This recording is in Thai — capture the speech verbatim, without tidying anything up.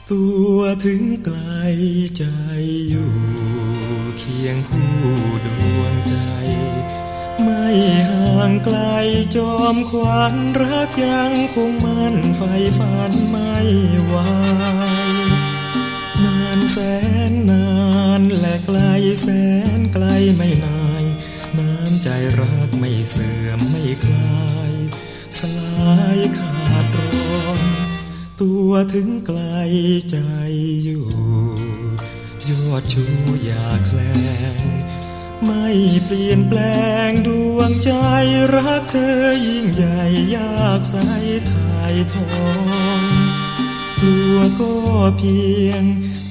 ตัวถึงไกลใจอยู่เคียงคู่ดวงใจไม่ห่างไกลจอมขวัญรักยังคงมั่นไฟฝันไม่ไหวนานแสนนานและไกลแสนไกลไม่นายน้ำใจรักไม่เสื่อมไม่คลายสลายขาดร้อนตัวถึงไกลใจอยู่ยอดชูอย่าแคลงไม่เปลี่ยนแปลงดวงใจรักเธอยิ่งใหญ่ยากสายถ่ายทองกลัวก็เพียง